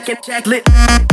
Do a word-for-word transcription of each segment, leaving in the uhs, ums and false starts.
jacket, jacket, lit.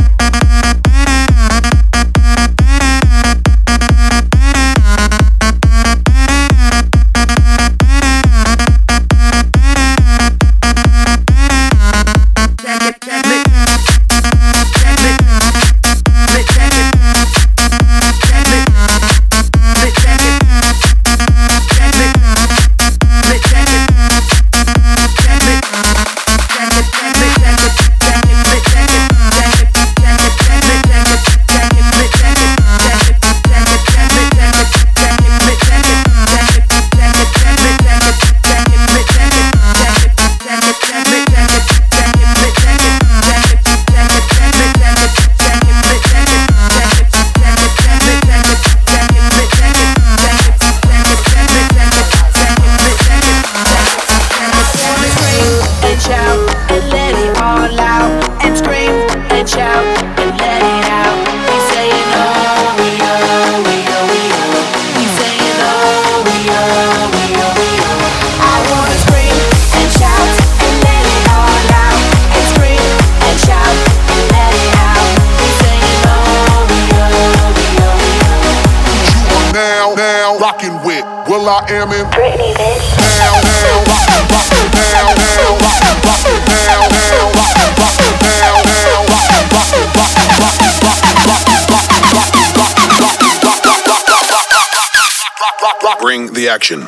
Will I am in Britney, bitch. Now, now, rockin', rockin', now, now, rockin', rockin', now, now, rockin', rockin', now, now, rockin', rockin', rockin', rockin', rockin', rockin', rockin', rockin', rockin', rockin', rockin', rockin'. Bring the action.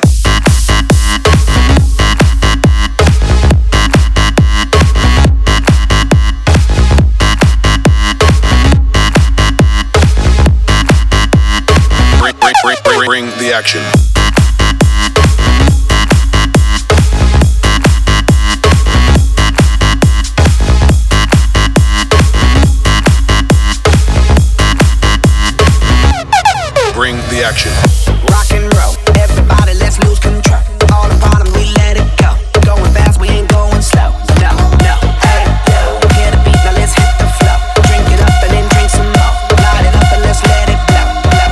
Bring, bring, bring, bring, bring the action. Bring the action. Rock and roll, everybody, let's lose control. All upon them, we let it go. Going fast, we ain't going slow. No, no, hey, yo. Hear the beat, now let's hit the flow. Drink it up and then drink some more. Light it up and let's let it blow, blow.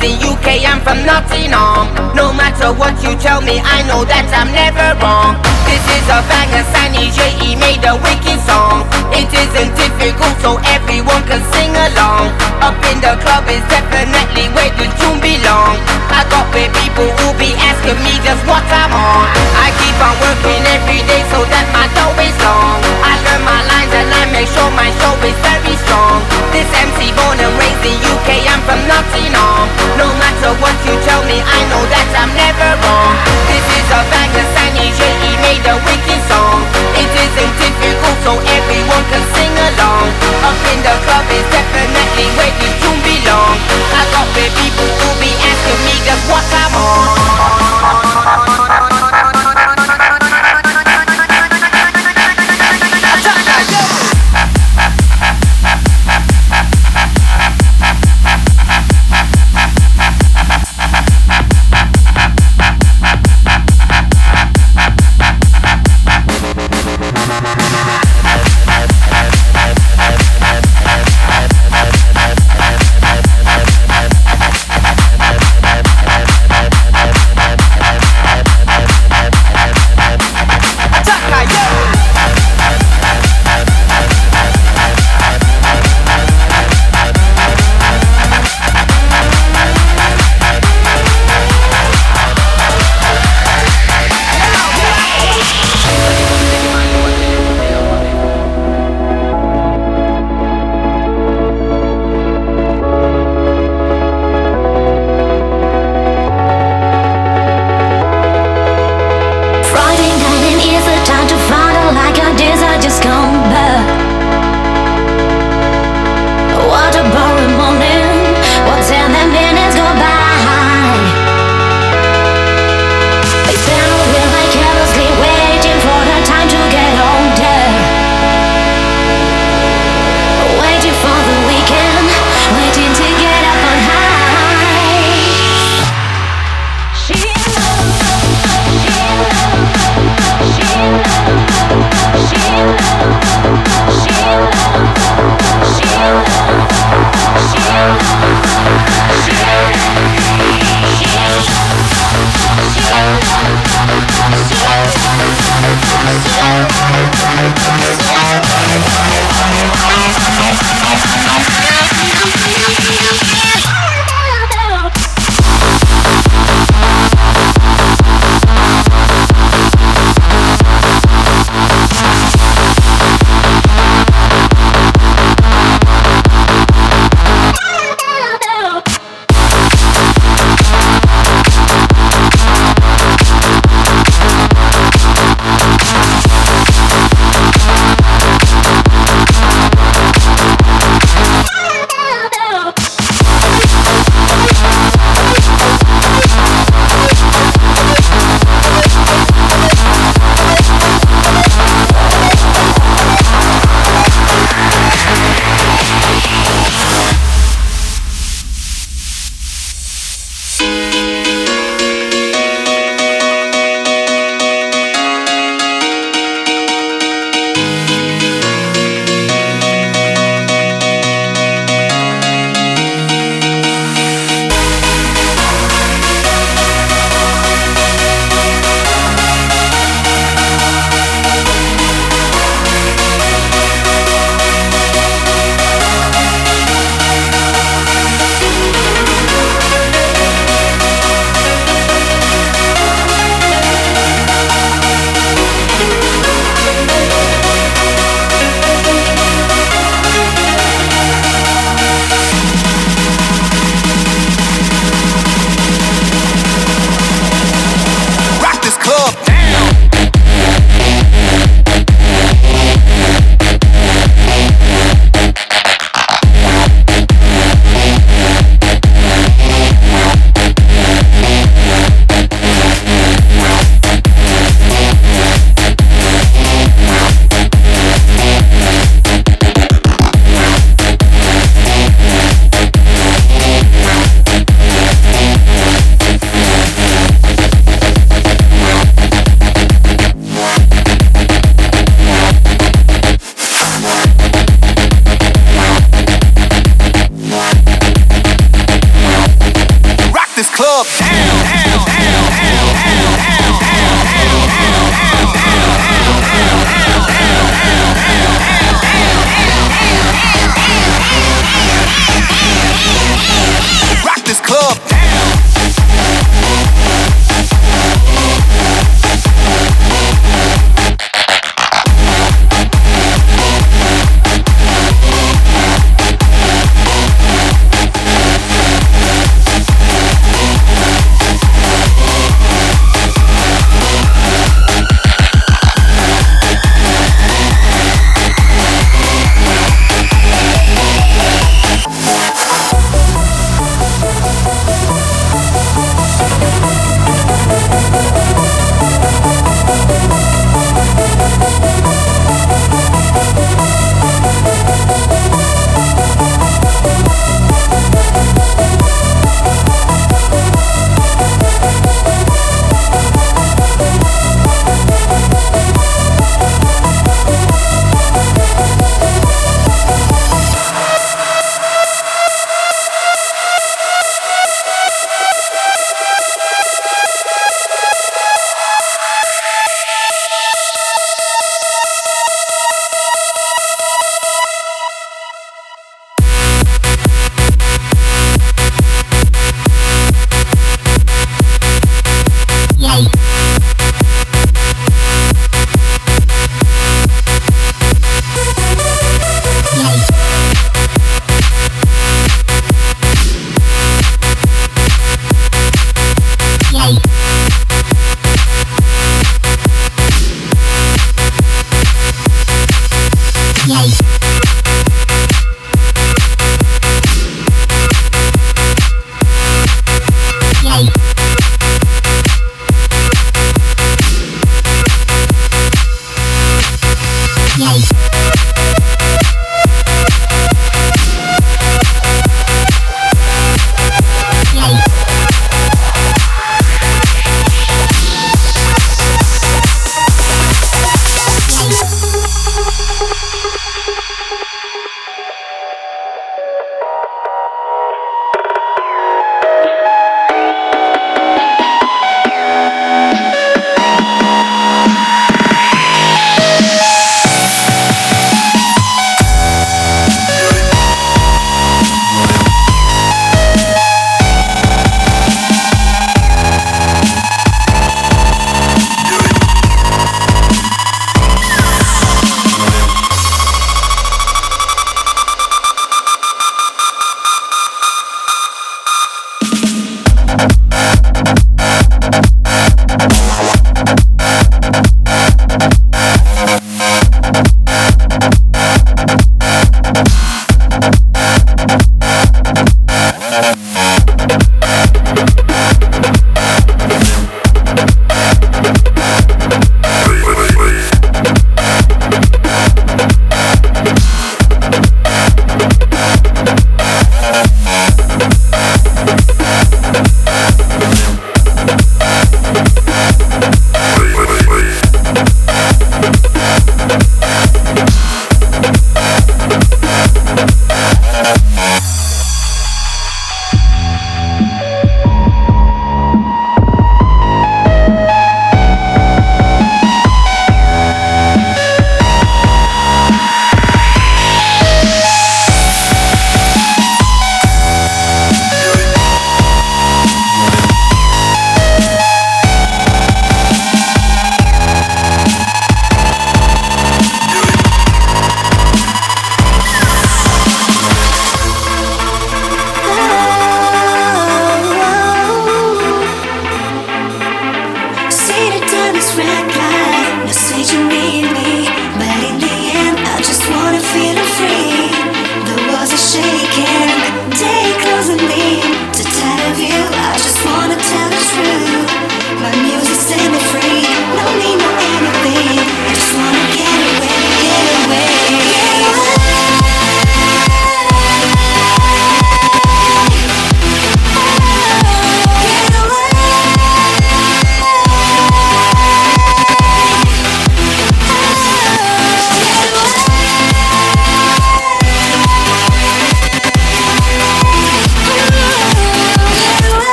in U K, I'm from Nottingham. No matter what you tell me, I know that I'm never wrong. This is a banger, Sunny J, he made a wicked song. It isn't difficult, so everyone can sing along. Up in the club is definitely where the tune belong. I got with people who be asking me just what I'm on. I keep on working every day so that my dough is long. I learn my lines and I make sure my show is very strong. This M C born and raised in U K, I'm from Nottingham. No matter what you tell me, I know that I'm never wrong. This is a banger, Sunny J, he made a wicked song. It isn't difficult, so everyone can sing along. Up in the club is definitely where the tune belong. I got with people who be asking me just what I'm on. Rock this club.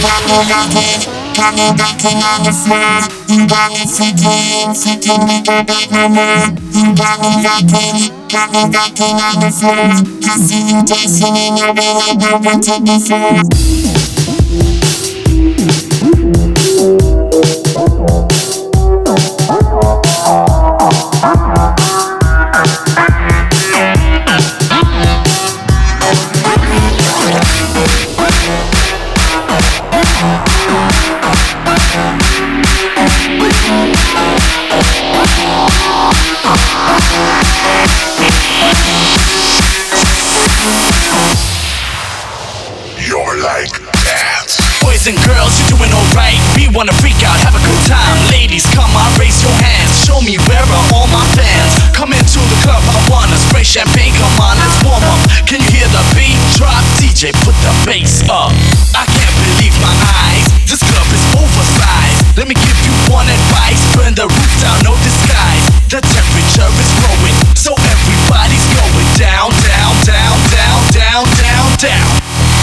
Got me rocking on the floor. You got me freaking, freaking make a beat no more. You got me rocking, got me rocking on the floor. I see you dancing in your way like no one did before. Boys and girls, you're doing alright. We wanna freak out, have a good time. Ladies, come on, raise your hands. Show me where are all my fans. Come into the club, I wanna spray champagne. Come on, let's warm up. Can you hear the beat drop? D J, put the bass up. I can't believe my eyes. This club is oversized. Let me give you one advice. Burn the roof down, no disguise. The temperature is growing, so everybody's going down, down, down, down, down, down, down.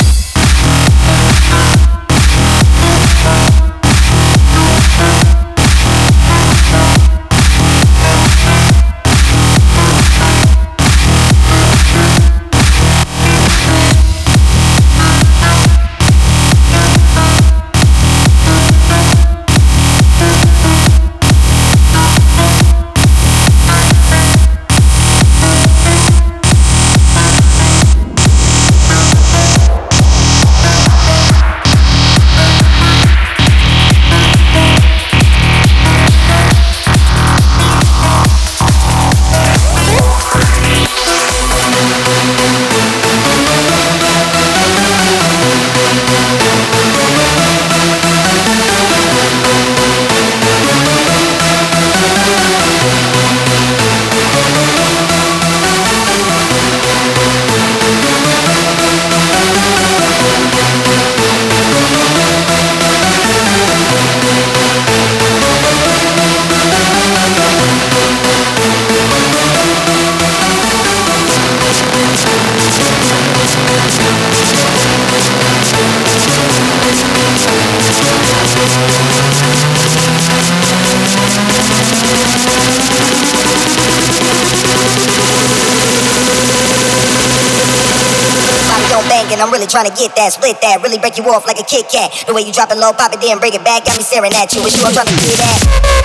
And I'm really trying to get that, split that, really break you off like a Kit Kat. The way you drop it low, pop it, then bring it back, got me staring at you. Wish you I'm trying to do that.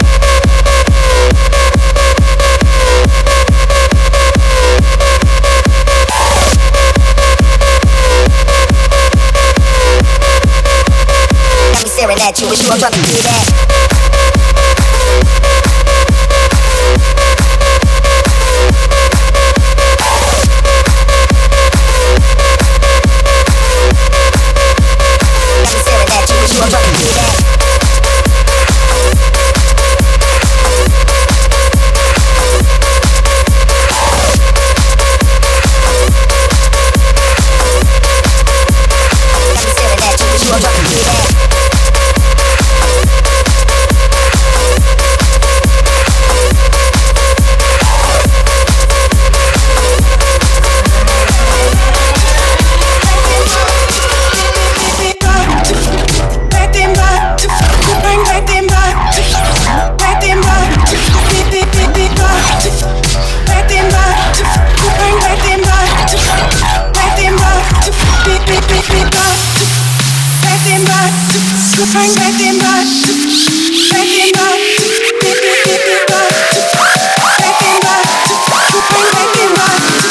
Got me staring at you. Wish you I'm trying to do that.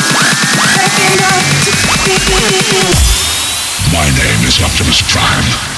My name is Optimus Prime.